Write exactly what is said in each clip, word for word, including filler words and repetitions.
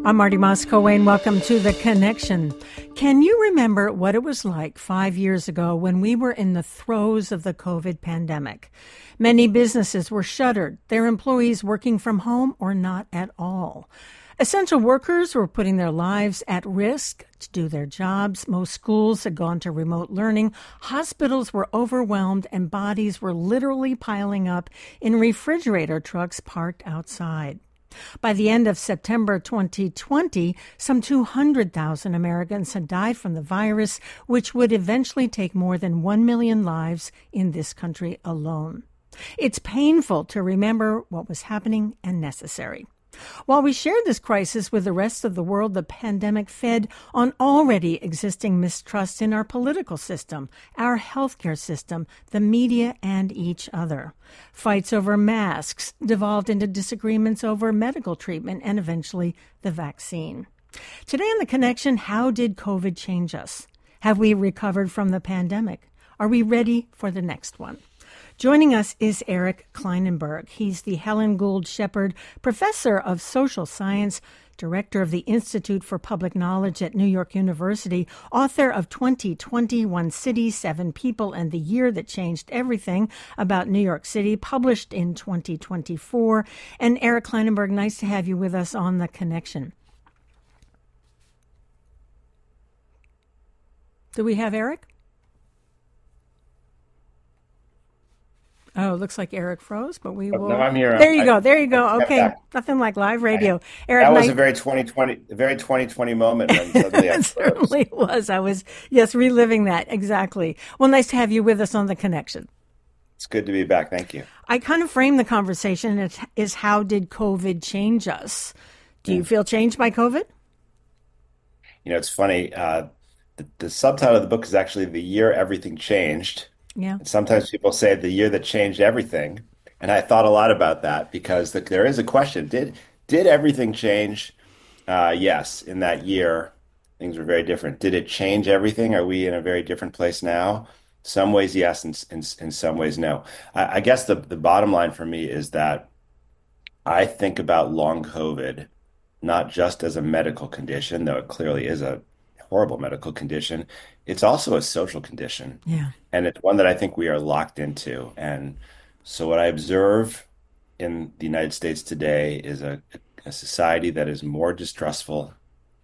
I'm Marty Moscow, and welcome to The Connection. Can you remember what it was like five years ago when we were in the throes of the COVID pandemic? Many businesses were shuttered, their employees working from home or not at all. Essential workers were putting their lives at risk to do their jobs. Most schools had gone to remote learning. Hospitals were overwhelmed, and bodies were literally piling up in refrigerator trucks parked outside. By the end of September twenty twenty, some two hundred thousand Americans had died from the virus, which would eventually take more than one million lives in this country alone. It's painful to remember what was happening and necessary. While we shared this crisis with the rest of the world, the pandemic fed on already existing mistrust in our political system, our healthcare system, the media, and each other. Fights over masks devolved into disagreements over medical treatment and eventually the vaccine. Today on The Connection, how did COVID change us? Have we recovered from the pandemic? Are we ready for the next one? Joining us is Eric Klinenberg. He's the Helen Gould Shepard Professor of Social Science, Director of the Institute for Public Knowledge at New York University, author of twenty twenty, One City, Seven People, and the Year That Changed Everything about New York City, published in twenty twenty-four. And Eric Klinenberg, nice to have you with us on The Connection. Do we have Eric? Oh, it looks like Eric froze, but we will. No, I'm here. There you I, go. There you go. I Okay. Nothing like live radio. I, Eric, that was nice. a very twenty twenty, a very twenty twenty moment when suddenly I It froze. certainly was. I was, yes, reliving that. Exactly. Well, nice to have you with us on The Connection. It's good to be back. Thank you. I kind of framed the conversation as, is how did COVID change us? Do you feel changed by COVID? You know, it's funny. Uh, the, the subtitle of the book is actually The Year Everything Changed. Yeah. And sometimes people say the year that changed everything. And I thought a lot about that because the, there is a question. Did did everything change? Uh, yes, in that year, things were very different. Did it change everything? Are we in a very different place now? Some ways, yes, and in, in, in some ways, no. I, I guess the, the bottom line for me is that I think about long COVID not just as a medical condition, though it clearly is a horrible medical condition. It's also a social condition. Yeah. And it's one that I think we are locked into. And so what I observe in the United States today is a, a society that is more distrustful,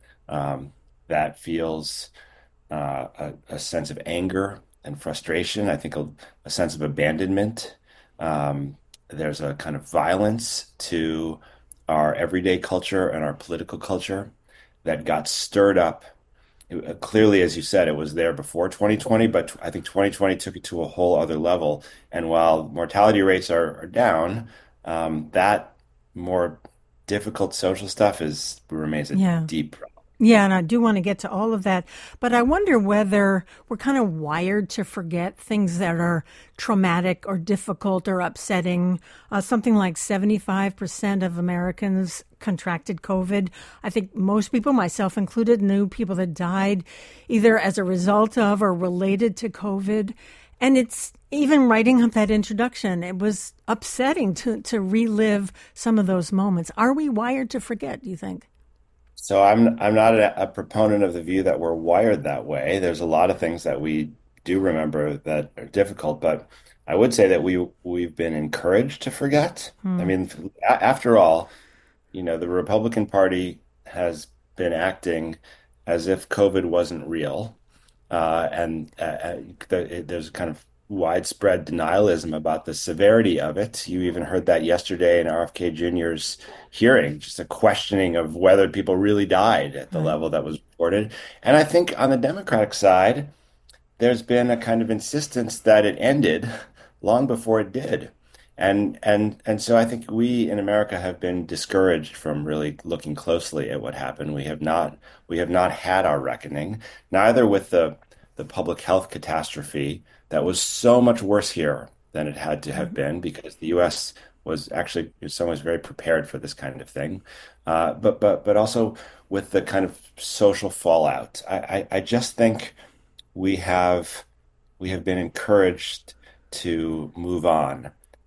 um, that feels uh, a, a sense of anger and frustration. I think a, a sense of abandonment. Um, there's a kind of violence to our everyday culture and our political culture that got stirred up. It, clearly, as you said, it was there before twenty twenty, but I think twenty twenty took it to a whole other level. And while mortality rates are, are down, um, that more difficult social stuff is remains a Yeah. deep problem. Yeah, and I do want to get to all of that, but I wonder whether we're kind of wired to forget things that are traumatic or difficult or upsetting. Uh, something like seventy-five percent of Americans contracted COVID. I think most people, myself included, knew people that died either as a result of or related to COVID. And it's even writing up that introduction, it was upsetting to, to relive some of those moments. Are we wired to forget, do you think? So I'm I'm not a, a proponent of the view that we're wired that way. There's a lot of things that we do remember that are difficult, but I would say that we we've been encouraged to forget. I mean, a- after all, you know, the Republican Party has been acting as if COVID wasn't real, uh, and uh, uh, the, there's kind of widespread denialism about the severity of it. You even heard that yesterday in R F K Junior's hearing, just a questioning of whether people really died at the Right. level that was reported. And I think on the Democratic side, there's been a kind of insistence that it ended long before it did. And and and so I think we in America have been discouraged from really looking closely at what happened. We have not we have not had our reckoning, neither with the the public health catastrophe that was so much worse here than it had to have been because the U S was actually in some ways very prepared for this kind of thing, uh, but but but also with the kind of social fallout. I, I, I just think we have we have been encouraged to move on.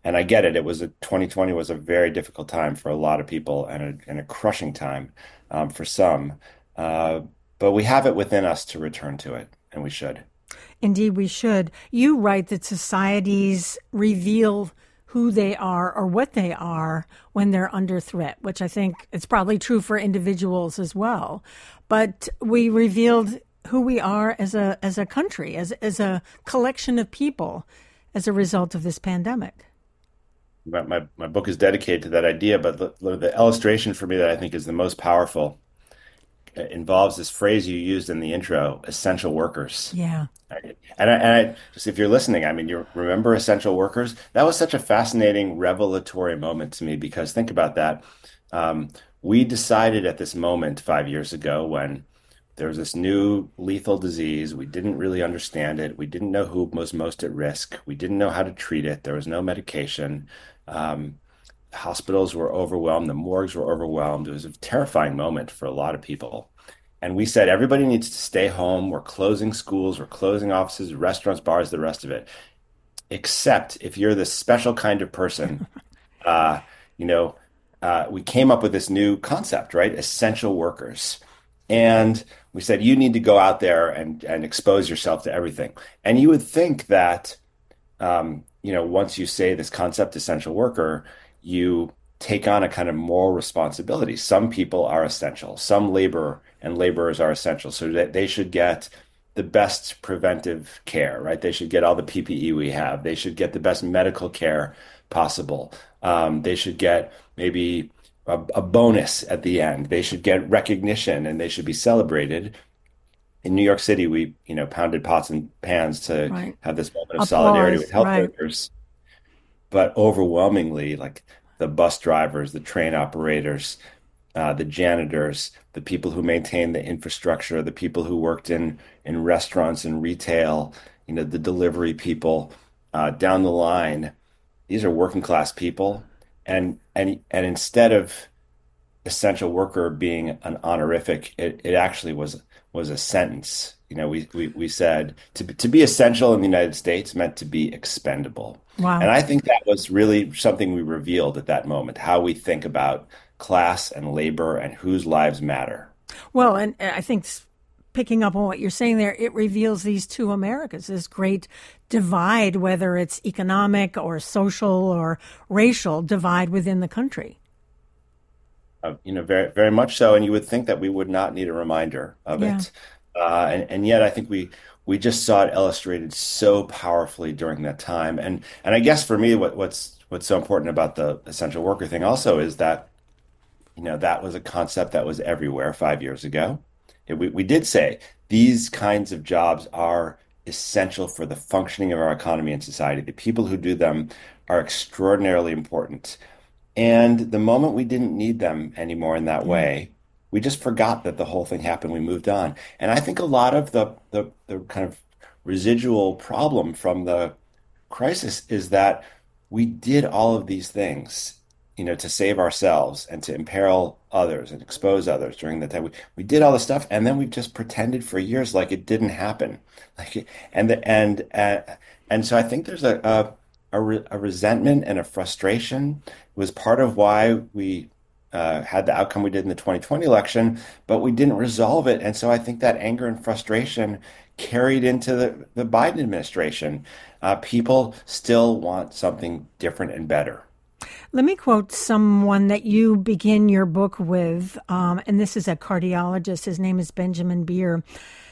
and I get it. It was a twenty twenty was a very difficult time for a lot of people and a, and a crushing time um, for some. Uh, but we have it within us to return to it, and we should. Indeed, we should. You write that societies reveal who they are or what they are when they're under threat, which I think it's probably true for individuals as well. But we revealed who we are as a as a country, as as a collection of people as a result of this pandemic. My, my, my book is dedicated to that idea, but the, the illustration for me that I think is the most powerful uh, involves this phrase you used in the intro, essential workers. Yeah. And I, and I just if you're listening, I mean, you remember essential workers? That was such a fascinating revelatory moment to me because think about that. Um, we decided at this moment five years ago when there was this new lethal disease. We didn't really understand it. We didn't know who was most at risk. We didn't know how to treat it. There was no medication. Um, Hospitals were overwhelmed. The morgues were overwhelmed. It was a terrifying moment for a lot of people. And we said, everybody needs to stay home. We're closing schools, we're closing offices, restaurants, bars, the rest of it. Except if you're this special kind of person, uh, you know, uh, we came up with this new concept, right? Essential workers. And we said, you need to go out there and, and expose yourself to everything. And you would think that, um, you know, once you say this concept, essential worker, you take on a kind of moral responsibility. Some people are essential. Some labor and laborers are essential. So that they should get the best preventive care, right? They should get all the P P E we have. They should get the best medical care possible. Um, they should get maybe a, a bonus at the end. They should get recognition and they should be celebrated. In New York City, we, you know, pounded pots and pans to Right. have this moment of solidarity with Applause. health Right. workers, but overwhelmingly, like the bus drivers, the train operators, uh, the janitors, the people who maintain the infrastructure, the people who worked in in restaurants and retail, you know, the delivery people uh, down the line. These are working class people, and and and instead of essential worker being an honorific, it, it actually was was a sentence. You know, we, we we said to be, to be essential in the United States meant to be expendable. And Wow. I think that was really something we revealed at that moment, how we think about class and labor and whose lives matter. Well, and uh, I think s- picking up on what you're saying there, it reveals these two Americas, this great divide, whether it's economic or social or racial divide within the country. Uh, you know, very very much so. And you would think that we would not need a reminder of Yeah. it. Uh, and, and yet I think we we just saw it illustrated so powerfully during that time. And and I guess for me, what, what's what's so important about the essential worker thing also is that, you know, that was a concept that was everywhere five years ago. It, we, we did say these kinds of jobs are essential for the functioning of our economy and society. The people who do them are extraordinarily important. And the moment we didn't need them anymore in that Yeah. way, we just forgot that the whole thing happened. We moved on. And I think a lot of the the, the kind of residual problem from the crisis is that we did all of these things, you know, to save ourselves and to imperil others and expose others during the time. We, we did all this stuff, and then we've just pretended for years like it didn't happen. Like, and the, and uh, and so I think there's a a, a, re, a resentment and a frustration. It was part of why we uh, had the outcome we did in the twenty twenty election, but we didn't resolve it. And so I think that anger and frustration carried into the, the Biden administration. Uh, people still want something different and better. Let me quote someone that you begin your book with, um, and this is a cardiologist. His name is Benjamin Beer.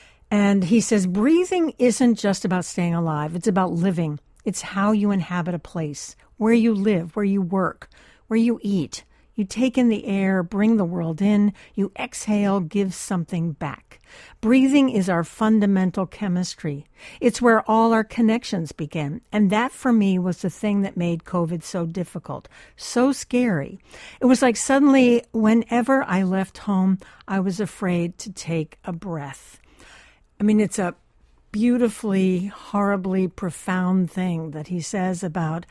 And he says, breathing isn't just about staying alive, it's about living. It's how you inhabit a place, where you live, where you work, where you eat. You take in the air, bring the world in. You exhale, give something back. Breathing is our fundamental chemistry. It's where all our connections begin. And that, for me, was the thing that made COVID so difficult, so scary. It was like suddenly, whenever I left home, I was afraid to take a breath. I mean, it's a beautifully, horribly profound thing that he says about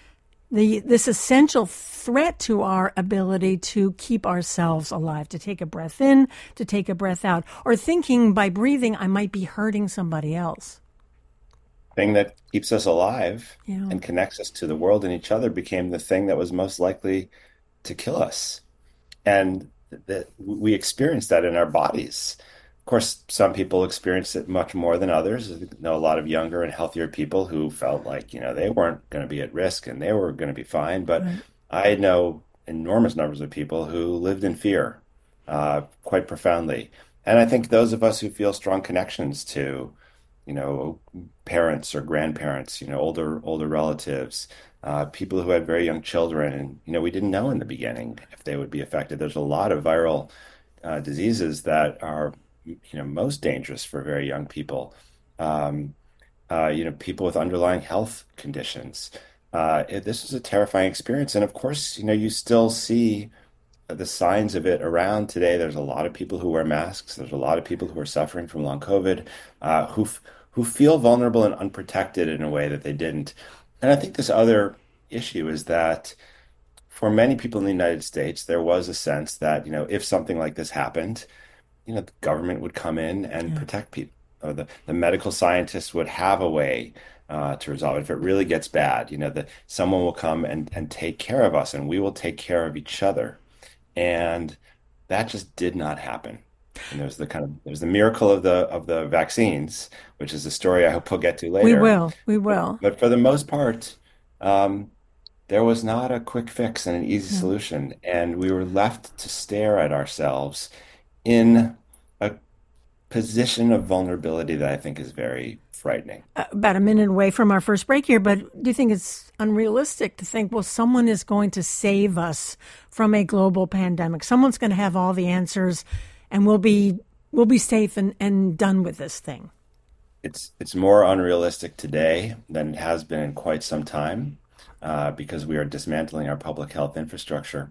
the this essential threat to our ability to keep ourselves alive, to take a breath in, to take a breath out, or thinking by breathing I might be hurting somebody else. thing that keeps us alive Yeah. and connects us to the world and each other became the thing that was most likely to kill us. And that we experience that in our bodies. Of course, some people experience it much more than others. I know a lot of younger and healthier people who felt like, you know, they weren't going to be at risk and they were going to be fine. But Right. I know enormous numbers of people who lived in fear, uh, quite profoundly. And I think those of us who feel strong connections to, you know, parents or grandparents, you know, older older relatives, uh, people who had very young children, and you know, we didn't know in the beginning if they would be affected. There's a lot of viral uh, diseases that are, you know, most dangerous for very young people. Um, uh, you know, people with underlying health conditions. Uh, it, this is a terrifying experience, and of course, you know, you still see the signs of it around today. There's a lot of people who wear masks. There's a lot of people who are suffering from long COVID, uh, who f- who feel vulnerable and unprotected in a way that they didn't. And I think this other issue is that for many people in the United States, there was a sense that, you know, if something like this happened, you know, the government would come in and Yeah. protect people, or the, the medical scientists would have a way uh, to resolve it. If it really gets bad, you know, that someone will come and, and take care of us and we will take care of each other. And that just did not happen. And there's the kind of there's the miracle of the of the vaccines, which is a story I hope we'll get to We later. will. We will. But for the most part, um, there was not a quick fix and an easy Yeah. solution, and we were left to stare at ourselves in a position of vulnerability that I think is very frightening. Uh, about a minute away from our first break here, but do you think it's unrealistic to think, well, someone is going to save us from a global pandemic? Someone's going to have all the answers, and we'll be we'll be safe and, and done with this thing. It's it's more unrealistic today than it has been in quite some time, uh, because we are dismantling our public health infrastructure.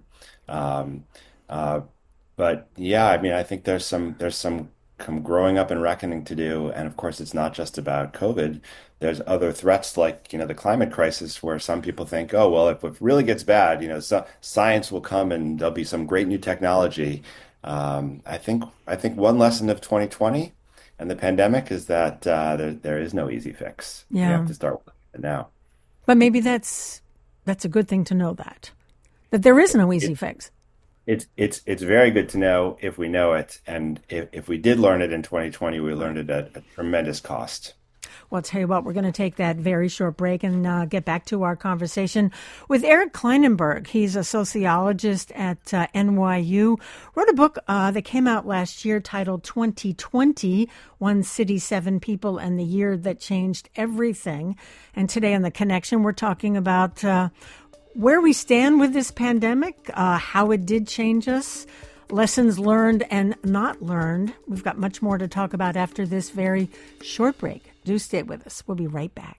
Um, uh, but yeah, I mean, I think there's some there's some, some growing up and reckoning to do, and of course, it's not just about COVID. There's other threats like, you know, the climate crisis, where some people think, oh well, if it really gets bad, you know, so, science will come and there'll be some great new technology. Um, I think I think one lesson of twenty twenty and the pandemic is that uh, there there is no easy fix. We have Yeah, to start with it now. but maybe that's that's a good thing to know that that there is no easy It, fix. it's it's it's very good to know if we know it, and if, if we did learn it in twenty twenty, we learned it at a tremendous cost. Well, I'll tell you what, we're going to take that very short break and uh, get back to our conversation with Eric Kleinenberg. He's a sociologist at uh, N Y U, wrote a book uh, that came out last year titled twenty twenty, One City, Seven People, and the Year That Changed Everything. And today on The Connection, we're talking about uh, where we stand with this pandemic, uh, how it did change us, lessons learned and not learned. We've got much more to talk about after this very short break. Do stay with us. We'll be right back.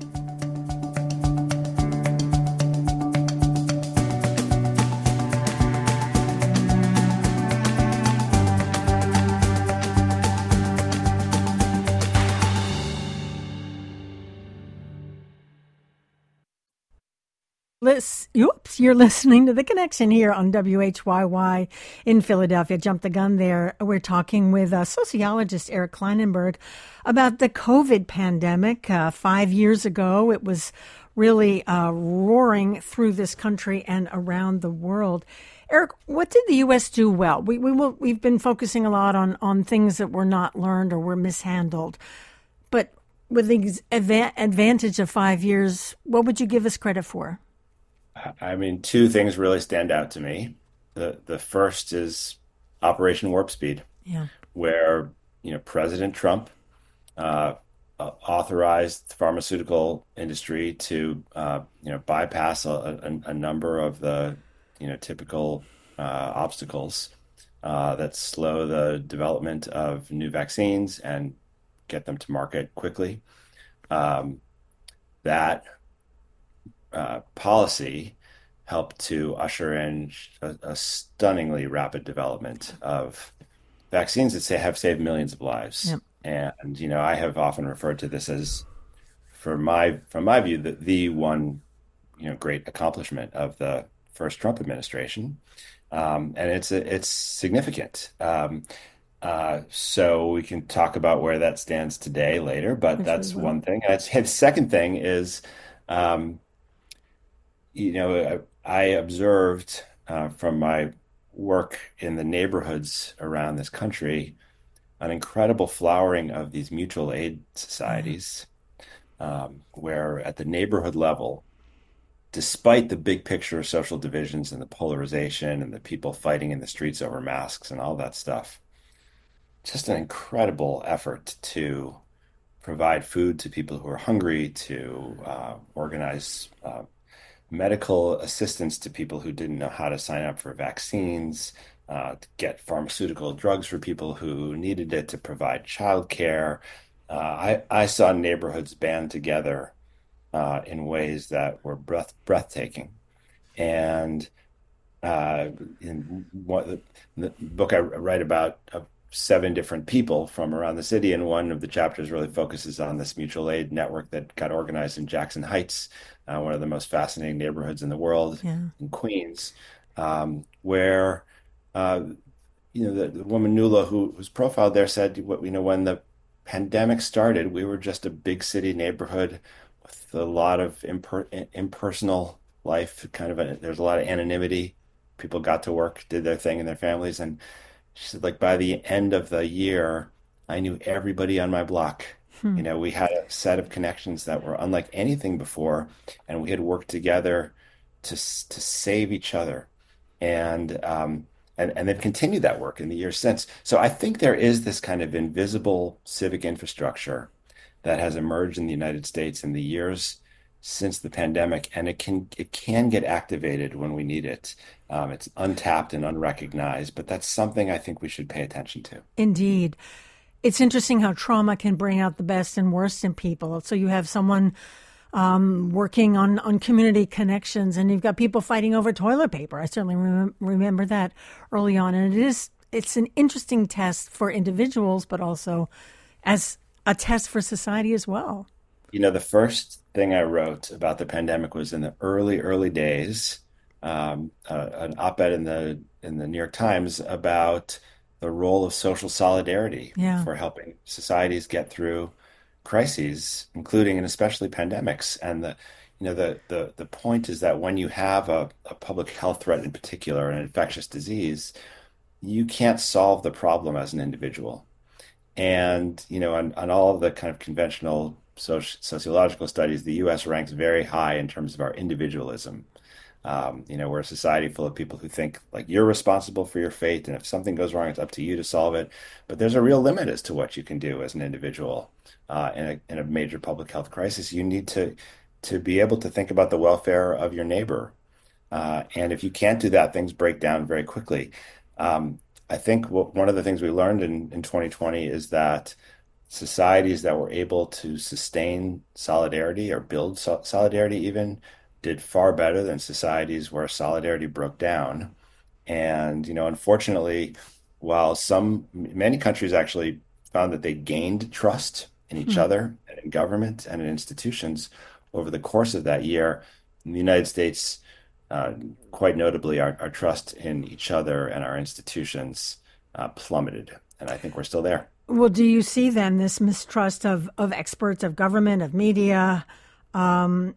Lis- Oops, you're listening to The Connection here on W H Y Y in Philadelphia. Jump the gun there. We're talking with uh, sociologist Eric Kleinenberg about the COVID pandemic. Uh, five years ago, it was really uh, roaring through this country and around the world. Eric, what did the U S do well? We, we will, we've been focusing a lot on, on things that were not learned or were mishandled. But with the adva- advantage of five years, what would you give us credit for? I mean, two things really stand out to me. The the first is Operation Warp Speed, Yeah. where, you know, President Trump uh, uh, authorized the pharmaceutical industry to uh, you know, bypass a, a, a number of the, you know, typical uh, obstacles uh, that slow the development of new vaccines and get them to market quickly. Um, that uh, policy helped to usher in a, a stunningly rapid development of vaccines that say have saved millions of lives. Yeah. And you know, I have often referred to this as, for my from my view, the the one, you know, great accomplishment of the first Trump administration. Um, and it's it's significant. Um, Uh, so we can talk about where that stands today later, but Which we that's will. one thing. And that's, and the second thing is, um, you know, I, I observed uh, from my work in the neighborhoods around this country an incredible flowering of these mutual aid Yeah. societies, um, where at the neighborhood level, despite the big picture of social divisions and the polarization and the people fighting in the streets over masks and all that stuff, just an incredible effort to provide food to people who are hungry, to uh, organize uh, medical assistance to people who didn't know how to sign up for vaccines, uh, to get pharmaceutical drugs for people who needed it, to provide childcare. Uh, I, I saw neighborhoods band together uh, in ways that were breath breathtaking. And uh, in one, the book I write about uh, seven different people from around the city, and one of the chapters really focuses on this mutual aid network that got organized in Jackson Heights, uh, one of the most fascinating neighborhoods in the world Yeah. in Queens, um, where uh, you know the, the woman Nuala who was profiled there said, "What you know when the pandemic started, we were just a big city neighborhood with a lot of imper impersonal life, kind of a, there's a lot of anonymity. People got to work, did their thing in their families, and she said, like by the end of the year, I knew everybody on my block. Hmm. You know, we had a set of connections that were unlike anything before, and we had worked together to to save each other, and um, and and they've continued that work in the years since. So I think there is this kind of invisible civic infrastructure that has emerged in the United States in the years since the pandemic, and it can it can get activated when we need it. Um, it's untapped and unrecognized, but that's something I think we should pay attention to. Indeed. It's interesting how trauma can bring out the best and worst in people. So you have someone um, working on, on community connections, and you've got people fighting over toilet paper. I certainly rem- remember that early on. And it is, it's an interesting test for individuals, but also as a test for society as well. You know, the first thing I wrote about the pandemic was in the early, early days, um, uh, an op-ed in the in the New York Times about the role of social solidarity Yeah. for helping societies get through crises, including and especially pandemics. And the, you know, the the the point is that when you have a, a public health threat in particular, an infectious disease, you can't solve the problem as an individual. And, you know, on, on all of the kind of conventional soci sociological studies, the U S ranks very high in terms of our individualism. Um, you know, we're a society full of people who think like you're responsible for your fate, and if something goes wrong, it's up to you to solve it. But there's a real limit as to what you can do as an individual uh, in a in a major public health crisis. You need to to be able to think about the welfare of your neighbor, uh, and if you can't do that, things break down very quickly. Um, I think what, one of the things we learned in, in twenty twenty is that societies that were able to sustain solidarity or build so solidarity even did far better than societies where solidarity broke down. And, you know, unfortunately, while some, many countries actually found that they gained trust in each Hmm. other and in government and in institutions over the course of that year, in the United States, uh, quite notably, our, our trust in each other and our institutions uh, plummeted. And I think we're still there. Well, do you see then this mistrust of, of experts, of government, of media, um,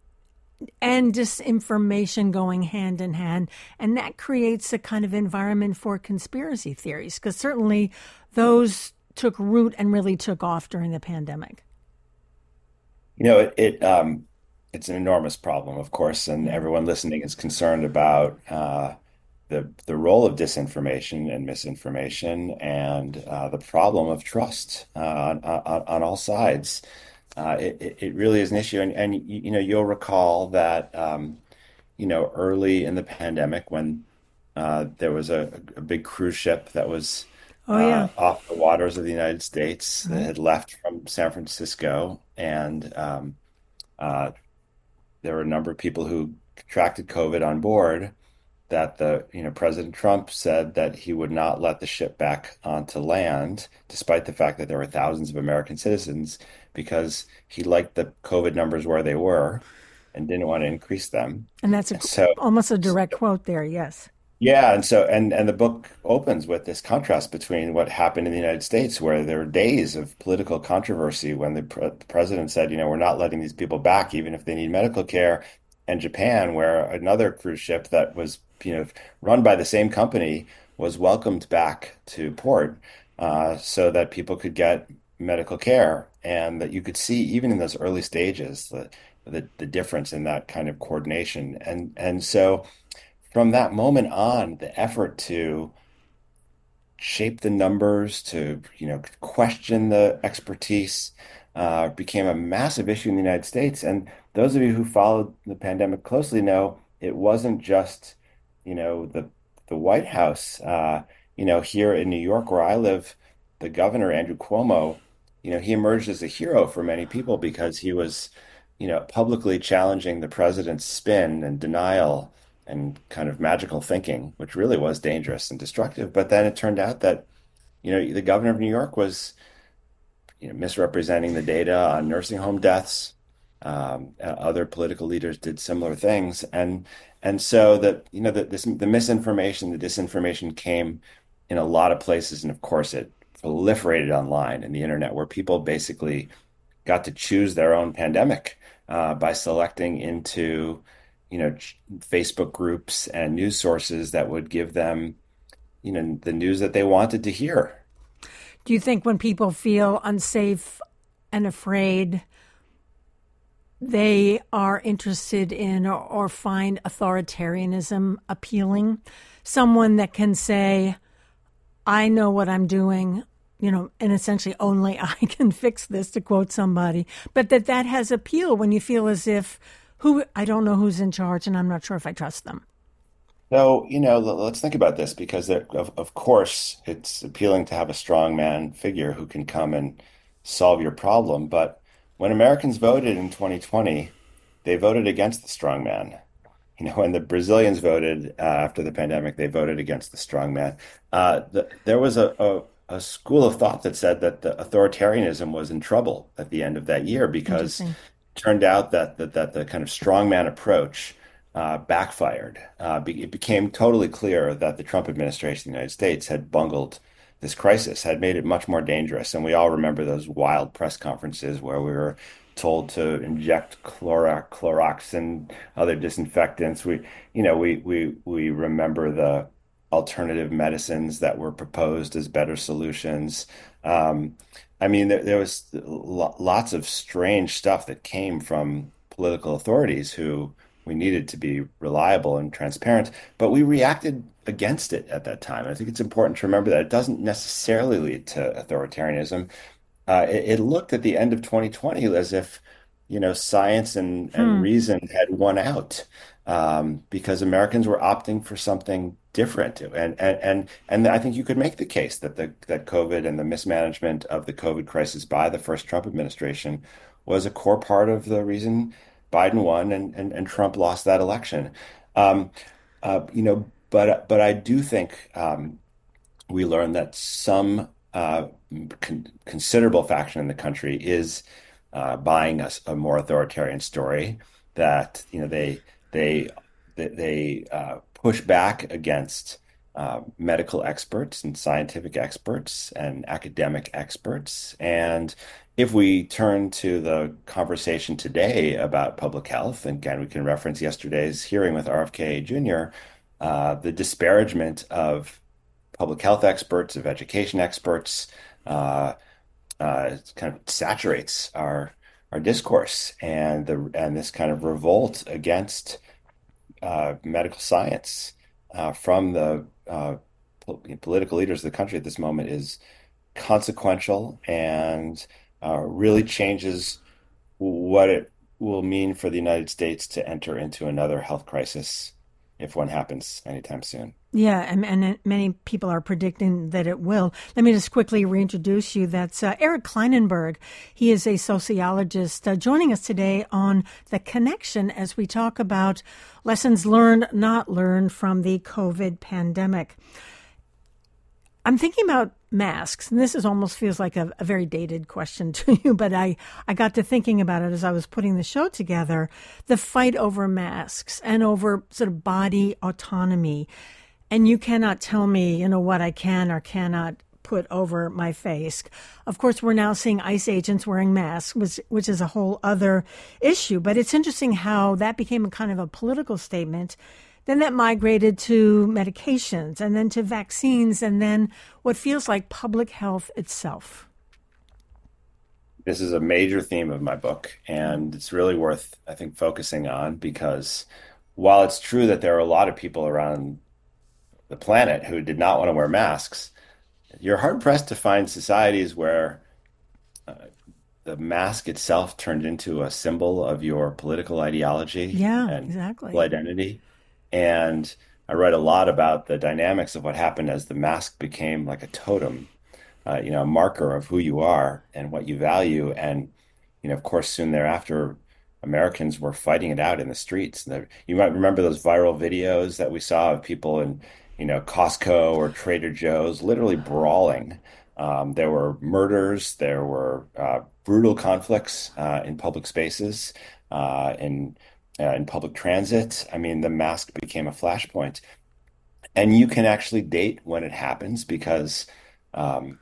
and disinformation going hand in hand? And that creates a kind of environment for conspiracy theories, because certainly those took root and really took off during the pandemic. You know, it, it um, it's an enormous problem, of course, and Yeah. everyone listening is concerned about uh, the the role of disinformation and misinformation and uh, the problem of trust uh, on, on on all sides. Uh, it, it it really is an issue, and and you, you know you'll recall that um, you know early in the pandemic when uh, there was a, a big cruise ship that was Oh, yeah. uh, off the waters of the United States that Right. had left from San Francisco, and um, uh, there were a number of people who contracted COVID on board. That the, you know, President Trump said that he would not let the ship back onto land, despite the fact that there were thousands of American citizens, because he liked the COVID numbers where they were and didn't want to increase them. And that's a, And so almost a direct quote there. Yes. Yeah, and so and and the book opens with this contrast between what happened in the United States, where there were days of political controversy when the, pre the president said, you know, we're not letting these people back, even if they need medical care, and Japan, where another cruise ship that was, you know, run by the same company was welcomed back to port, uh, so that people could get medical care, and that you could see even in those early stages the the, the difference in that kind of coordination, and and so from that moment on, the effort to shape the numbers, to you know question the expertise, uh, became a massive issue in the United States. And those of you who followed the pandemic closely know it wasn't just you know the the White House. Uh, you know, here in New York, where I live, the governor Andrew Cuomo, you know, he emerged as a hero for many people because he was, you know, publicly challenging the president's spin and denial and kind of magical thinking, which really was dangerous and destructive. But then it turned out that, you know, the governor of New York was, you know, misrepresenting the data on nursing home deaths. Um, uh, other political leaders did similar things, and and so that you know the this the misinformation, the disinformation came in a lot of places, and of course it proliferated online and the internet, where people basically got to choose their own pandemic uh, by selecting into, you know, Facebook groups and news sources that would give them, you know, the news that they wanted to hear. Do you think when people feel unsafe and afraid, they are interested in or, or find authoritarianism appealing? Someone that can say, I know what I'm doing, you know, and essentially only I can fix this, to quote somebody, but that that has appeal when you feel as if who I don't know who's in charge and I'm not sure if I trust them. So, you know, l- let's think about this because there, of, of course it's appealing to have a strong man figure who can come and solve your problem. But when Americans voted in twenty twenty, they voted against the strong man. You know, when the Brazilians voted uh, after the pandemic, they voted against the strongman. Uh, the, there was a, a, a school of thought that said that the authoritarianism was in trouble at the end of that year because Interesting. it turned out that that, that the kind of strongman approach uh, backfired. Uh, be, it became totally clear that the Trump administration in the United States had bungled this crisis, had made it much more dangerous. And we all remember those wild press conferences where we were told to inject Clorox, Clorox and other disinfectants. We, you know, we we we remember the alternative medicines that were proposed as better solutions. Um, I mean, there, there was lo lots of strange stuff that came from political authorities who we needed to be reliable and transparent, but we reacted against it at that time. I think it's important to remember that it doesn't necessarily lead to authoritarianism. Uh, it, it looked at the end of twenty twenty as if, you know, science and, and Hmm. reason had won out um, because Americans were opting for something different. And, and and and I think you could make the case that the that COVID and the mismanagement of the COVID crisis by the first Trump administration was a core part of the reason Biden won and and, and Trump lost that election. Um, uh, you know, but but I do think um, we learned that some uh, con considerable faction in the country is uh, buying us a, a more authoritarian story that you know they they they, they uh, push back against uh, medical experts and scientific experts and academic experts. And if we turn to the conversation today about public health, and again, we can reference yesterday's hearing with R F K Junior, uh, the disparagement of public health experts, of education experts, uh, uh, kind of saturates our our discourse, and the and this kind of revolt against uh, medical science uh, from the uh, po political leaders of the country at this moment is consequential and uh, really changes what it will mean for the United States to enter into another health crisis if one happens anytime soon. Yeah, and, and many people are predicting that it will. Let me just quickly reintroduce you. That's uh, Eric Klinenberg. He is a sociologist uh, joining us today on The Connection as we talk about lessons learned, not learned from the COVID pandemic. I'm thinking about masks, and this is almost feels like a, a very dated question to you, but I, I got to thinking about it as I was putting the show together, the fight over masks and over sort of body autonomy. And you cannot tell me, you know, what I can or cannot put over my face. Of course, we're now seeing ICE agents wearing masks, which, which is a whole other issue. But it's interesting how that became a kind of a political statement. Then that migrated to medications and then to vaccines and then what feels like public health itself. This is a major theme of my book, and it's really worth, I think, focusing on because while it's true that there are a lot of people around the planet who did not want to wear masks, you're hard pressed to find societies where uh, the mask itself turned into a symbol of your political ideology Yeah, and exactly. identity. And I read a lot about the dynamics of what happened as the mask became like a totem, uh, you know, a marker of who you are and what you value. And, you know, of course, soon thereafter, Americans were fighting it out in the streets. The- You might remember those viral videos that we saw of people in, you know, Costco or Trader Joe's literally brawling. Um, there were murders, there were uh, brutal conflicts uh, in public spaces, uh, in uh, in public transit. I mean, the mask became a flashpoint, and you can actually date when it happens because um,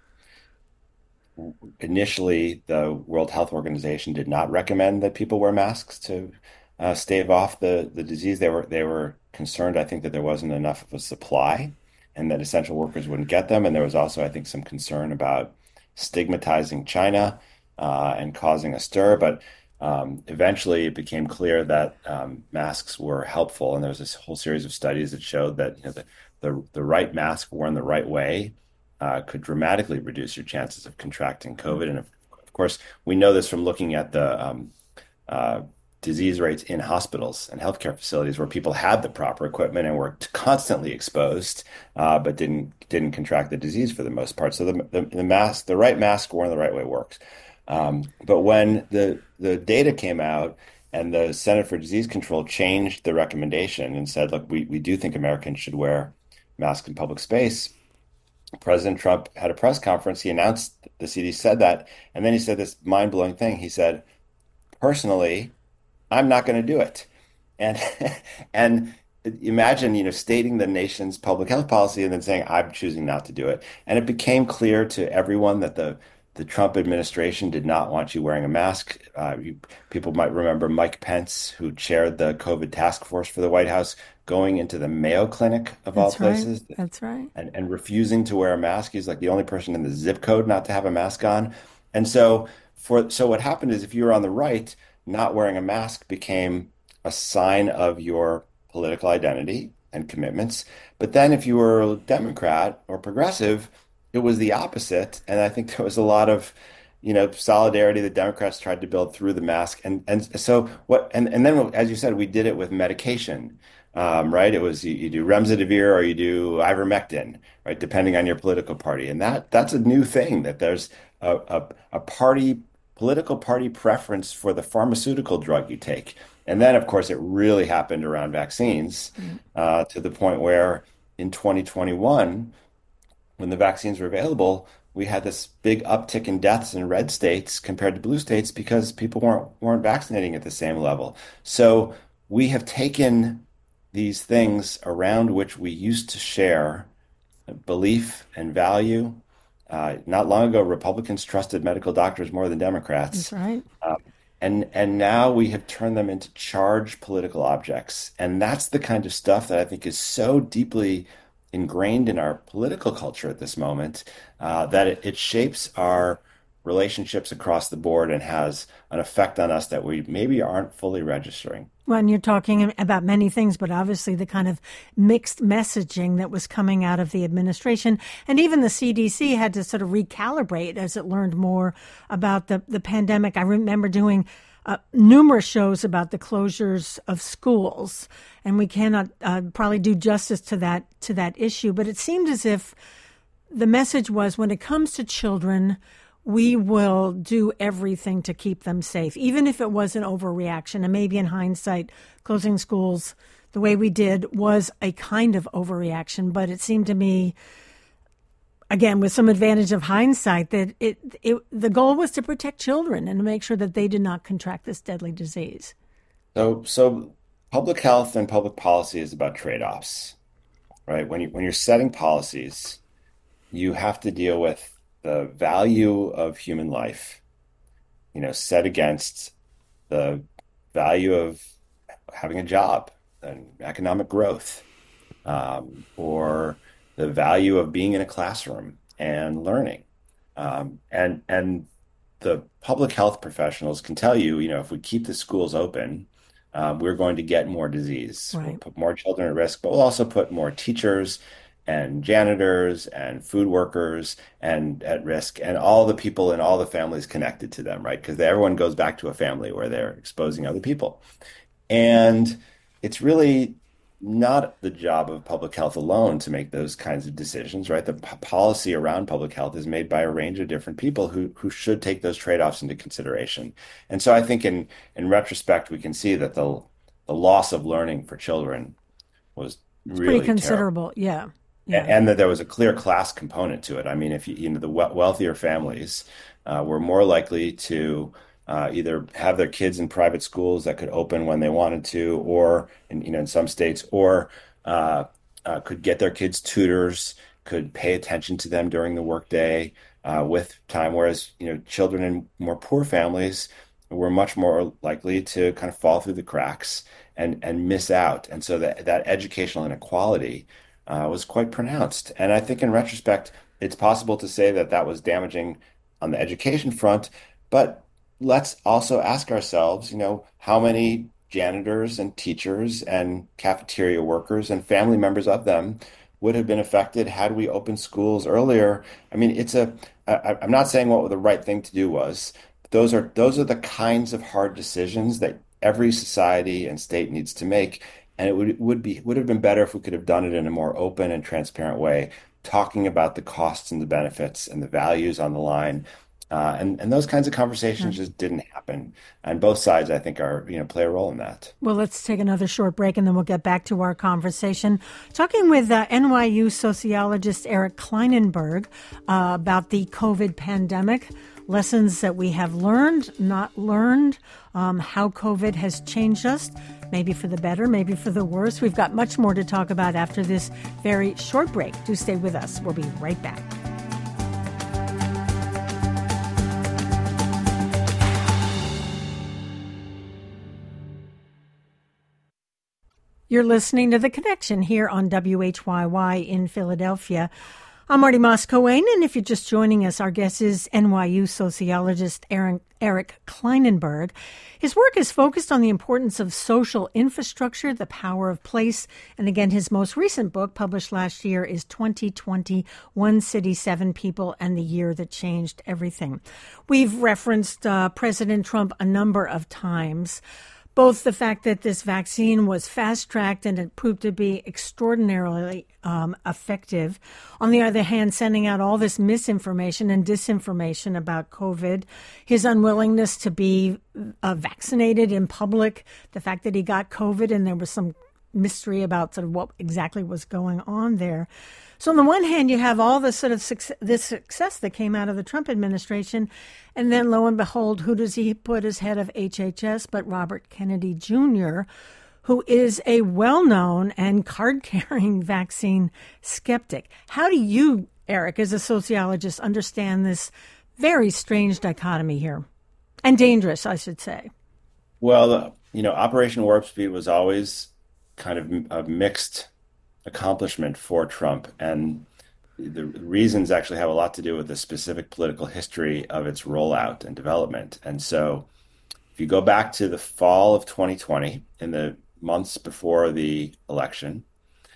initially the World Health Organization did not recommend that people wear masks to uh, stave off the the disease. They were they were concerned, I think, that there wasn't enough of a supply and that essential workers wouldn't get them. And there was also, I think, some concern about stigmatizing China uh, and causing a stir. But um, eventually it became clear that um, masks were helpful. And there was this whole series of studies that showed that you know, the, the, the right mask worn the right way uh, could dramatically reduce your chances of contracting COVID. And of, of course, we know this from looking at the um, uh, disease rates in hospitals and healthcare facilities where people had the proper equipment and were constantly exposed, uh, but didn't didn't contract the disease for the most part. So the the, the mask, the right mask worn the right way works. Um, but when the the data came out and the Center for Disease Control changed the recommendation and said, look, we, we do think Americans should wear masks in public space. President Trump had a press conference. He announced the C D C said that, and then he said this mind-blowing thing. He said, personally, I'm not going to do it. And and imagine, you know, stating the nation's public health policy and then saying, I'm choosing not to do it. And it became clear to everyone that the the Trump administration did not want you wearing a mask. Uh, you, people might remember Mike Pence, who chaired the COVID task force for the White House, going into the Mayo Clinic of all That's right. places That's right. and, and refusing to wear a mask. He's like the only person in the zip code not to have a mask on. And so for so what happened is if you were on the right, not wearing a mask became a sign of your political identity and commitments. But then if you were a Democrat or progressive, it was the opposite. And I think there was a lot of, you know, solidarity the Democrats tried to build through the mask. And and so what and, and then as you said, we did it with medication. Um, right? It was you, you do remdesivir or you do ivermectin, right? Depending on your political party. And that that's a new thing that there's a, a, a party political party preference for the pharmaceutical drug you take. And then, of course, it really happened around vaccines Mm. uh, to the point where in twenty twenty-one, when the vaccines were available, we had this big uptick in deaths in red states compared to blue states because people weren't weren't vaccinating at the same level. So we have taken these things around which we used to share belief and value. Uh, not long ago, Republicans trusted medical doctors more than That's Democrats. right. Um, and and now we have turned them into charged political objects. And that's the kind of stuff that I think is so deeply ingrained in our political culture at this moment uh, that it, it shapes our relationships across the board and has an effect on us that we maybe aren't fully registering. Well, and you're talking about many things, but obviously the kind of mixed messaging that was coming out of the administration. And even the C D C had to sort of recalibrate as it learned more about the, the pandemic. I remember doing uh, numerous shows about the closures of schools, and we cannot uh, probably do justice to that to that issue. But it seemed as if the message was when it comes to children, we will do everything to keep them safe, even if it was an overreaction. And maybe in hindsight, closing schools the way we did was a kind of overreaction. But it seemed to me, again, with some advantage of hindsight, that it, it the goal was to protect children and to make sure that they did not contract this deadly disease. So, so public health and public policy is about trade-offs. right? When you when you're setting policies, you have to deal with the value of human life, you know, set against the value of having a job and economic growth, um, or the value of being in a classroom and learning. Um, and and the public health professionals can tell you, you know, if we keep the schools open, um, we're going to get more disease. We'll Right. put more children at risk, but we'll also put more teachers and janitors and food workers and at risk, and all the people and all the families connected to them, right? Because everyone goes back to a family where they're exposing other people. And it's really not the job of public health alone to make those kinds of decisions, right? The p- policy around public health is made by a range of different people who who should take those trade-offs into consideration. And so I think in in retrospect, we can see that the the loss of learning for children was It's pretty really terrible, considerable. Yeah. a- Yeah. and that there was a clear class component to it. I mean, if you, you know, the we- wealthier families uh, were more likely to uh, either have their kids in private schools that could open when they wanted to, or in, you know, in some states, or uh, uh, could get their kids tutors, could pay attention to them during the workday uh, with time. Whereas, you know, children in more poor families were much more likely to kind of fall through the cracks and and miss out. And so that that educational inequality uh, was quite pronounced. And I think in retrospect, it's possible to say that that was damaging on the education front. But let's also ask ourselves, you know, how many janitors and teachers and cafeteria workers and family members of them would have been affected had we opened schools earlier? I mean, it's a, I, I'm not saying what the right thing to do was. Those are those are the kinds of hard decisions that every society and state needs to make. And it would would be would have been better if we could have done it in a more open and transparent way, talking about the costs and the benefits and the values on the line. Uh, and and those kinds of Yeah. conversations just didn't happen. And both sides, I think, are, you know, play a role in that. Well, let's take another short break and then we'll get back to our conversation. Talking with uh, N Y U sociologist Eric Kleinenberg uh, about the COVID pandemic, lessons that we have learned, not learned, um, how COVID has changed us, maybe for the better, maybe for the worse. We've got much more to talk about after this very short break. Do stay with us. We'll be right back. You're listening to The Connection here on W H Y Y in Philadelphia. I'm Marty Moss-Coane, and if you're just joining us, our guest is N Y U sociologist Aaron, Eric Kleinenberg. His work is focused on the importance of social infrastructure, the power of place, and again, his most recent book, published last year, is twenty twenty, One City, Seven People, and the Year That Changed Everything. We've referenced uh, President Trump a number of times. Both the fact that this vaccine was fast-tracked and it proved to be extraordinarily um, effective. On the other hand, sending out all this misinformation and disinformation about COVID, his unwillingness to be uh, vaccinated in public, the fact that he got COVID and there was some mystery about sort of what exactly was going on there. So on the one hand, you have all this sort of success, this success that came out of the Trump administration, and then lo and behold, who does he put as head of H H S but Robert Kennedy Junior, who is a well-known and card-carrying vaccine skeptic. How do you, Eric, as a sociologist, understand this very strange dichotomy here? And dangerous, I should say. Well, uh, you know, Operation Warp Speed was always kind of a mixed accomplishment for Trump. And the reasons actually have a lot to do with the specific political history of its rollout and development. And so if you go back to the fall of twenty twenty, in the months before the election,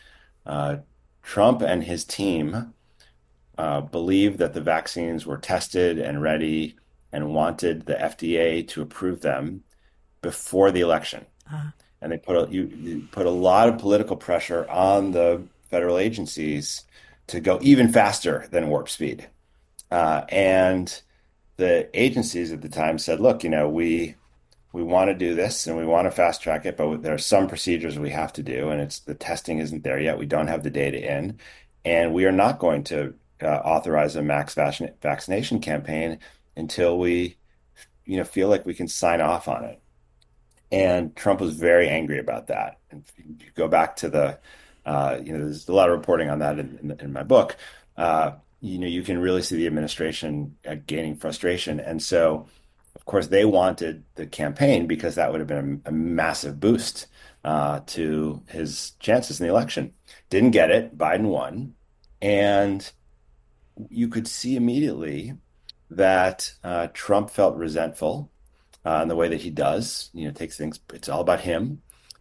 uh, Trump and his team uh, believed that the vaccines were tested and ready and wanted the F D A to approve them before the election. Uh, And they put a, you, you put a lot of political pressure on the federal agencies to go even faster than warp speed. Uh, and the agencies at the time said, look, you know, we we want to do this and we want to fast track it, but there are some procedures we have to do, and it's the testing isn't there yet. We don't have the data in, and we are not going to uh, authorize a max vac- vaccination campaign until we, you know, feel like we can sign off on it. And Trump was very angry about that. And if you go back to the uh, you know, there's a lot of reporting on that in, in, in my book. Uh, you know, you can really see the administration uh, gaining frustration. And so, of course, they wanted the campaign because that would have been a, a massive boost uh, to his chances in the election. Didn't get it. Biden won. And you could see immediately that uh, Trump felt resentful uh, in the way that he does. You know, takes things, it's all about him.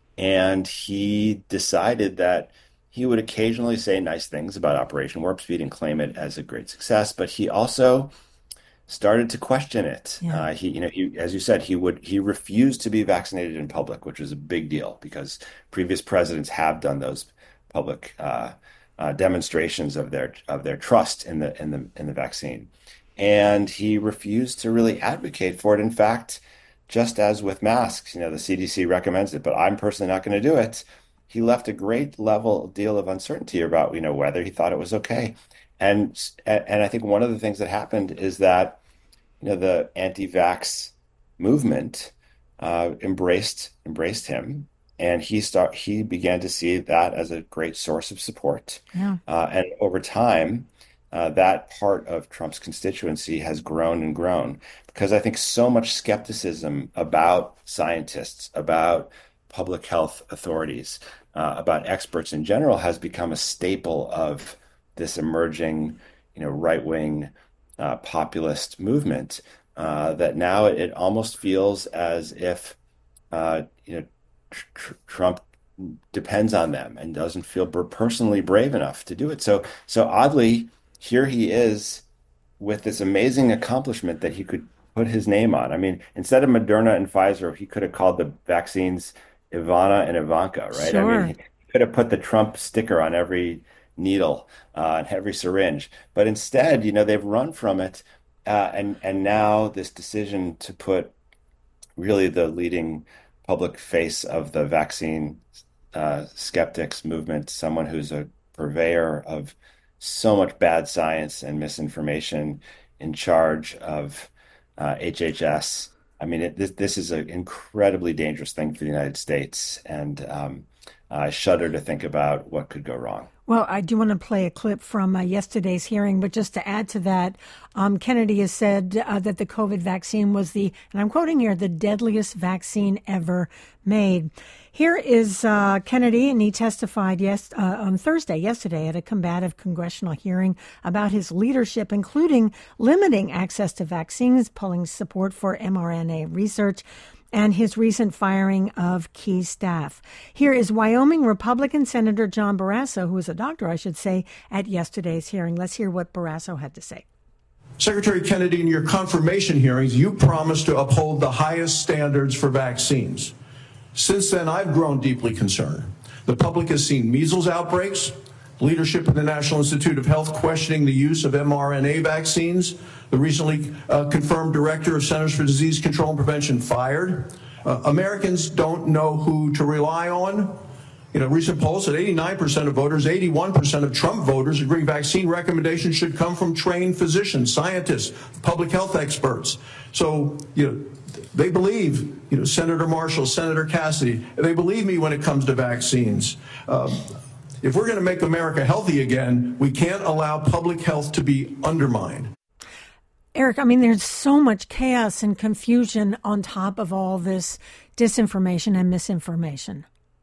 And he decided that he would occasionally say nice things about Operation Warp Speed and claim it as a great success, but he also started to question it. Yeah. Uh, he, you know, he, as you said, he would he refused to be vaccinated in public, which was a big deal because previous presidents have done those public uh, uh, demonstrations of their of their trust in the in the in the vaccine, and he refused to really advocate for it. In fact, just as with masks, you know, the C D C recommends it, but I'm personally not going to do it. He left a great level deal of uncertainty about, you know, whether he thought it was okay. And and I think one of the things that happened is that, you know, the anti-vax movement uh, embraced embraced him, and he start he began to see that as a great source of support. Yeah. Uh, and over time, uh, that part of Trump's constituency has grown and grown because I think so much skepticism about scientists, about public health authorities, uh, about experts in general has become a staple of this emerging, you know, right-wing uh, populist movement uh, that now it, it almost feels as if uh, you know tr tr Trump depends on them and doesn't feel personally brave enough to do it. So so oddly, here he is with this amazing accomplishment that he could put his name on. I mean, instead of Moderna and Pfizer, he could have called the vaccines Ivana and Ivanka, right? I mean, Sure. he could have put the Trump sticker on every needle uh, and every syringe, but instead, you know, they've run from it, uh, and and now this decision to put really the leading public face of the vaccine uh, skeptics movement, someone who's a purveyor of so much bad science and misinformation in charge of uh, H H S. I mean, it, this, this is an incredibly dangerous thing for the United States, and um, I shudder to think about what could go wrong. Well, I do want to play a clip from uh, yesterday's hearing, but just to add to that, um, Kennedy has said uh, that the COVID vaccine was the, and I'm quoting here, the deadliest vaccine ever made. Here is uh, Kennedy, and he testified yes uh, on Thursday, yesterday, at a combative congressional hearing about his leadership, including limiting access to vaccines, pulling support for mRNA research, and his recent firing of key staff. Here is Wyoming Republican Senator John Barrasso, who is a doctor, I should say, at yesterday's hearing. Let's hear what Barrasso had to say. Secretary Kennedy, in your confirmation hearings, you promised to uphold the highest standards for vaccines. Since then, I've grown deeply concerned. The public has seen measles outbreaks, leadership in the National Institute of Health questioning the use of mRNA vaccines, the recently uh, confirmed director of Centers for Disease Control and Prevention fired. Uh, Americans don't know who to rely on. You know, recent polls said eighty-nine percent of voters, eighty-one percent of Trump voters agree vaccine recommendations should come from trained physicians, scientists, public health experts. So, you know, they believe, you know, Senator Marshall, Senator Cassidy, they believe me when it comes to vaccines. Um, If we're going to make America healthy again, we can't allow public health to be undermined. Eric, I mean, there's so much chaos and confusion on top of all this disinformation and misinformation.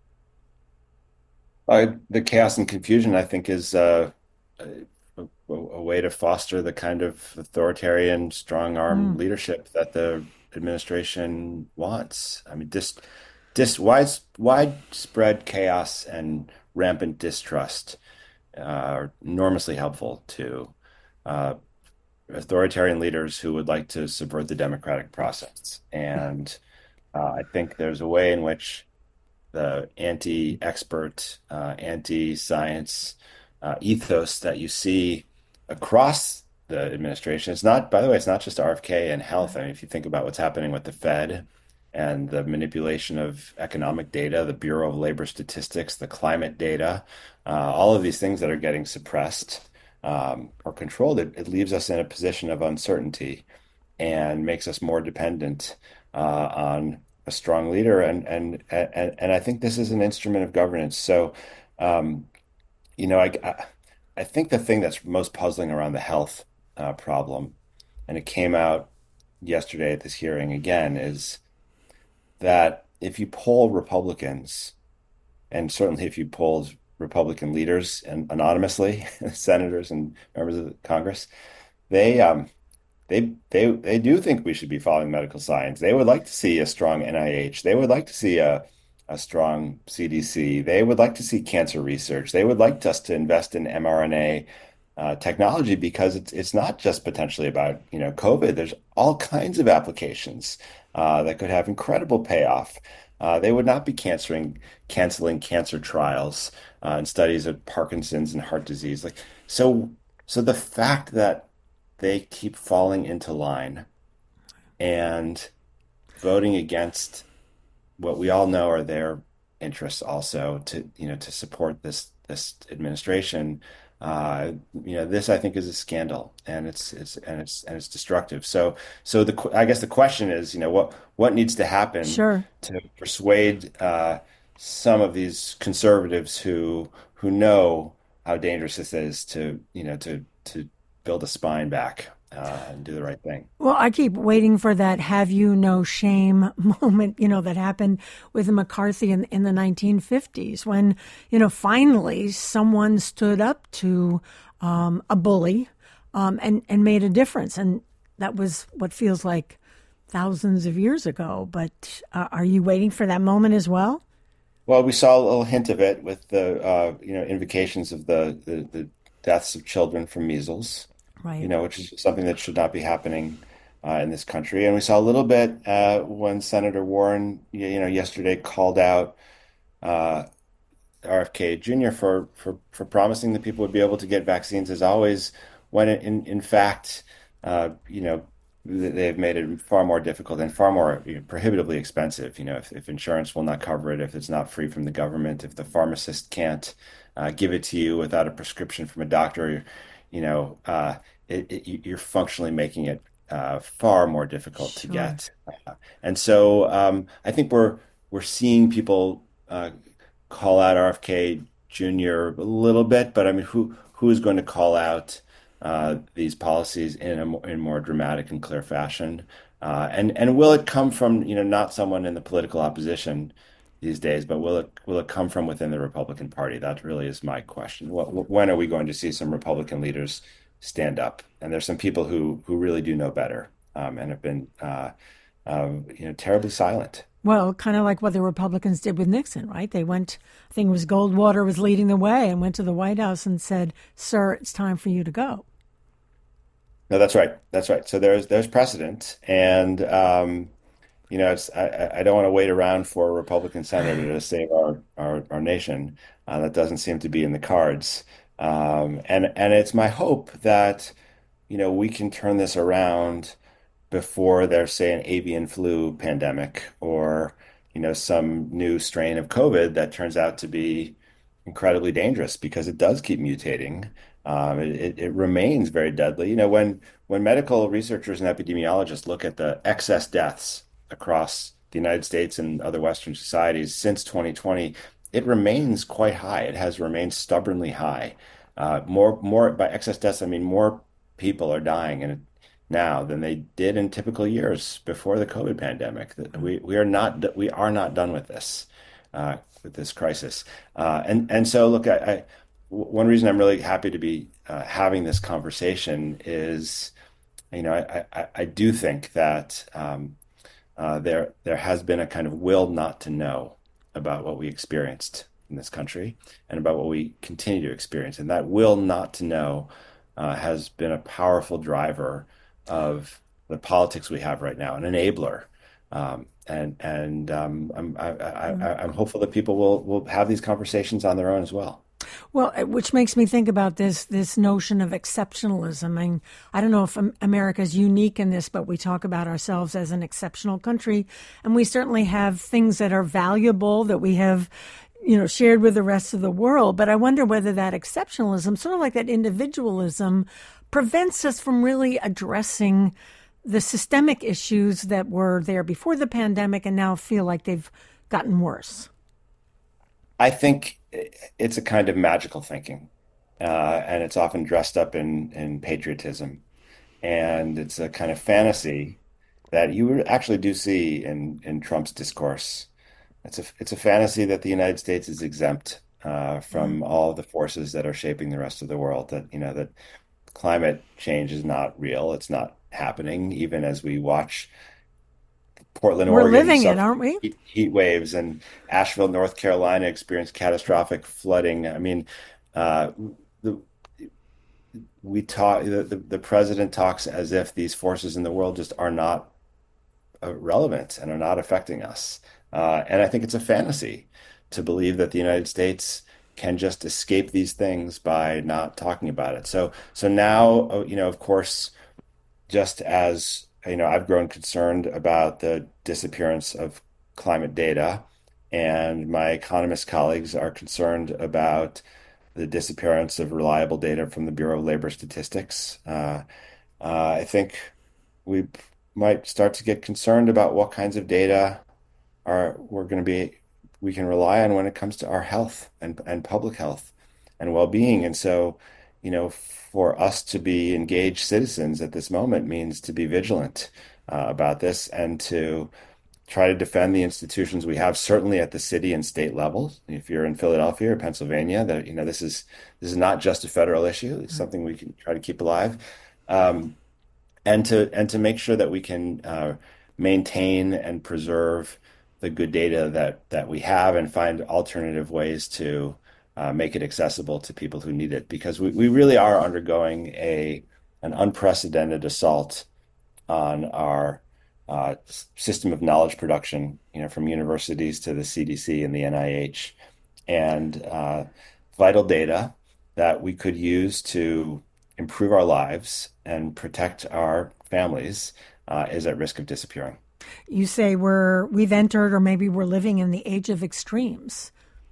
Uh, the chaos and confusion, I think, is uh, a, a way to foster the kind of authoritarian, strong-arm Mm. leadership that the administration wants. I mean, dis, dis, wide, widespread chaos and rampant distrust uh, are enormously helpful to uh, authoritarian leaders who would like to subvert the democratic process. And uh, I think there's a way in which the anti-expert, uh, anti-science uh, ethos that you see across the administration. It's not, by the way, it's not just R F K and health. I mean, if you think about what's happening with the Fed and the manipulation of economic data, the Bureau of Labor Statistics, the climate data, uh, all of these things that are getting suppressed um, or controlled, it, it leaves us in a position of uncertainty and makes us more dependent uh, on a strong leader. And, and and and I think this is an instrument of governance. So um, You know, I, I, I think the thing that's most puzzling around the health uh, problem, and it came out yesterday at this hearing again, is that if you poll Republicans, and certainly if you poll Republican leaders and anonymously, senators and members of the Congress, they um they they they do think we should be following medical science. They would like to see a strong N I H. They would like to see a a strong C D C. They would like to see cancer research. They would like us to invest in mRNA uh, technology because it's it's not just potentially about, you know, COVID. There's all kinds of applications uh, that could have incredible payoff. Uh, they would not be canceling canceling cancer trials uh, and studies of Parkinson's and heart disease. Like so, so the fact that they keep falling into line and voting against what we all know are their interests also to, you know, to support this this administration. Uh, you know, this I think is a scandal, and it's it's and it's and it's destructive. So so the I guess the question is, you know, what what needs to happen Sure. to persuade uh, some of these conservatives who who know how dangerous this is to, you know, to to build a spine back uh, and do the right thing. Well, I keep waiting for that have you no shame moment, you know, that happened with McCarthy in, in the nineteen fifties when, you know, finally someone stood up to um, a bully um, and, and made a difference. And that was what feels like thousands of years ago. But uh, are you waiting for that moment as well? Well, we saw a little hint of it with the uh, you know invocations of the, the the deaths of children from measles, you Right. know, which is something that should not be happening uh, in this country. And we saw a little bit uh, when Senator Warren, you, you know, yesterday called out uh, R F K Junior for for for promising that people would be able to get vaccines as always, when it, in in fact, uh, you know, they've made it far more difficult and far more, you know, prohibitively expensive. You know, if, if insurance will not cover it, if it's not free from the government, if the pharmacist can't uh, give it to you without a prescription from a doctor, you know, uh, it, it, you're functionally making it uh, far more difficult to Sure. get. Uh, and so um, I think we're we're seeing people uh, call out R F K Junior a little bit, but I mean, who who is going to call out uh, these policies in a more, in more dramatic and clear fashion? Uh, and and will it come from, you know, not someone in the political opposition these days, but will it will it come from within the Republican Party? That really is my question. Wh- When are we going to see some Republican leaders stand up? And there's some people who who really do know better um, and have been uh, um, you know terribly silent. Well, kind of like what the Republicans did with Nixon, right? They went, I think it was Goldwater was leading the way and went to the White House and said, "Sir, it's time for you to go." No, that's right. That's right. So there's there's precedent, and um, you know, it's I, I I don't want to wait around for a Republican senator to save our our, our nation. Uh, that doesn't seem to be in the cards. Um, and and it's my hope that, you know, we can turn this around before there's, say, an avian flu pandemic or, you know, some new strain of COVID that turns out to be incredibly dangerous because it does keep mutating. Um, it, it, it remains very deadly. You know, when when medical researchers and epidemiologists look at the excess deaths across the United States and other Western societies since twenty twenty, it remains quite high. It has remained stubbornly high. Uh, more more by excess deaths, I mean more people are dying in it now than they did in typical years before the COVID pandemic. We we are not we are not done with this uh, with this crisis. Uh, and and so look, I, I one reason I'm really happy to be uh, having this conversation is, you know, I I, I do think that um, uh, there there has been a kind of will not to know about what we experienced in this country and about what we continue to experience, and that will not to know uh, has been a powerful driver of the politics we have right now, an enabler. Um, and and um, I'm I, I, I'm hopeful that people will will have these conversations on their own as well. Well, uh, which makes me think about this this notion of exceptionalism. I mean, I don't know if um, America is unique in this, but we talk about ourselves as an exceptional country, and we certainly have things that are valuable that we have, you know, shared with the rest of the world. But I wonder whether that exceptionalism, sort of like that individualism, prevents us from really addressing the systemic issues that were there before the pandemic and now feel like they've gotten worse. I think it's a kind of magical thinking, uh, and it's often dressed up in in patriotism, and it's a kind of fantasy that you actually do see in in Trump's discourse. It's a it's a fantasy that the United States is exempt uh, Mm. from all the forces that are shaping the rest of the world. That you know that climate change is not real. It's not happening, even as we watch Portland, We're Oregon living it, suffer aren't we? heat, heat waves, and Asheville, North Carolina experience catastrophic flooding. I mean, uh, the, we talk the, the, the president talks as if these forces in the world just are not uh, relevant and are not affecting us. Uh, and I think it's a fantasy to believe that the United States can just escape these things by not talking about it. So, so now, uh, you know, of course, just as, you know, I've grown concerned about the disappearance of climate data, and my economist colleagues are concerned about the disappearance of reliable data from the Bureau of Labor Statistics. Uh, uh, I think we might start to get concerned about what kinds of data are we're going to be we can rely on when it comes to our health and and public health and well-being. And so, you know, for us to be engaged citizens at this moment means to be vigilant uh, about this and to try to defend the institutions we have, certainly at the city and state levels. If you're in Philadelphia or Pennsylvania, that you know this is this is not just a federal issue. It's something we can try to keep alive. Um, and to and to make sure that we can uh, maintain and preserve the good data that that we have and find alternative ways to uh, make it accessible to people who need it, because we, we really are undergoing a an unprecedented assault on our uh, system of knowledge production, you know, from universities to the C D C and the N I H, and uh, vital data that we could use to improve our lives and protect our families uh, is at risk of disappearing. You say we're we've entered, or maybe we're living in the age of extremes.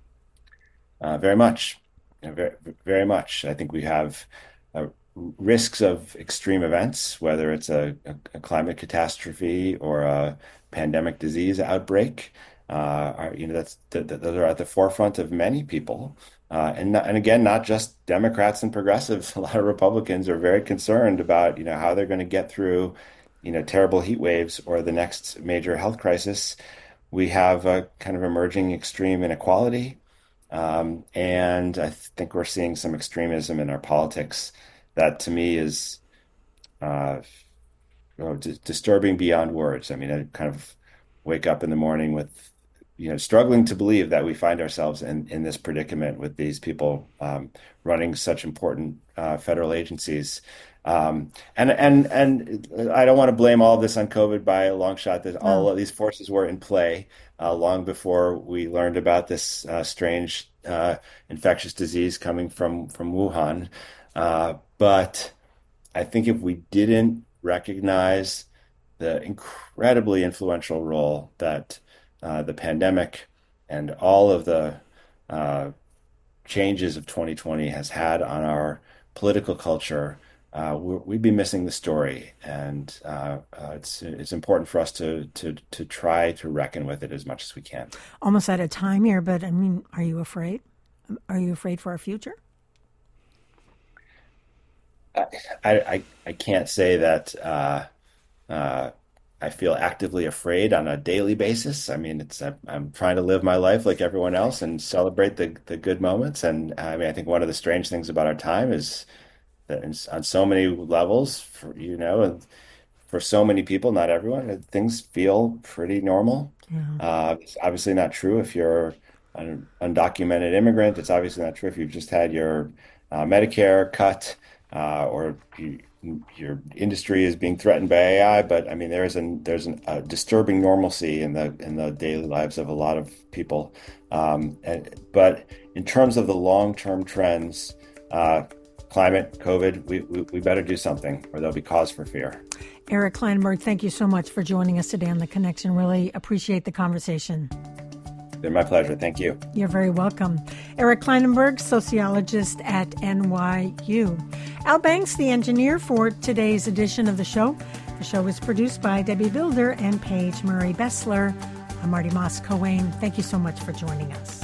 Uh, very much, you know, very, very much. I think we have uh, risks of extreme events, whether it's a, a, a climate catastrophe or a pandemic disease outbreak. Uh, are, you know, that's th th those are at the forefront of many people, uh, and not, and again, not just Democrats and progressives. A lot of Republicans are very concerned about you know how they're going to get through, you know, terrible heat waves or the next major health crisis. We have a kind of emerging extreme inequality. Um, and I think we're seeing some extremism in our politics that to me is uh, you know, d disturbing beyond words. I mean, I kind of wake up in the morning with, you know, struggling to believe that we find ourselves in, in this predicament with these people um, running such important uh, federal agencies. Um, and and and I don't want to blame all of this on COVID by a long shot. That all No. of these forces were in play uh, long before we learned about this uh, strange uh, infectious disease coming from from Wuhan. Uh, but I think if we didn't recognize the incredibly influential role that uh, the pandemic and all of the uh, changes of twenty twenty has had on our political culture, uh, we'd be missing the story. And uh, uh, it's it's important for us to to to try to reckon with it as much as we can. Almost out of time here, but I mean, are you afraid? Are you afraid for our future? I I, I can't say that uh, uh, I feel actively afraid on a daily basis. I mean, it's I'm, I'm trying to live my life like everyone else and celebrate the the good moments. And I mean, I think one of the strange things about our time is that in, on so many levels, for, you know, and for so many people, not everyone, things feel pretty normal. Yeah. Uh, it's obviously not true if you're an undocumented immigrant. It's obviously not true if you've just had your uh, Medicare cut uh, or you, your industry is being threatened by A I. But I mean, there's an there's an, a disturbing normalcy in the in the daily lives of a lot of people. Um, and, but in terms of the long-term trends, uh, climate, COVID, we, we, we better do something or there'll be cause for fear. Eric Klinenberg, thank you so much for joining us today on The Connection. Really appreciate the conversation. They're my pleasure. Thank you. You're very welcome. Eric Klinenberg, sociologist at N Y U. Al Banks, the engineer for today's edition of the show. The show was produced by Debbie Builder and Paige Murray Bessler. I'm Marty Moss-Coane. Thank you so much for joining us.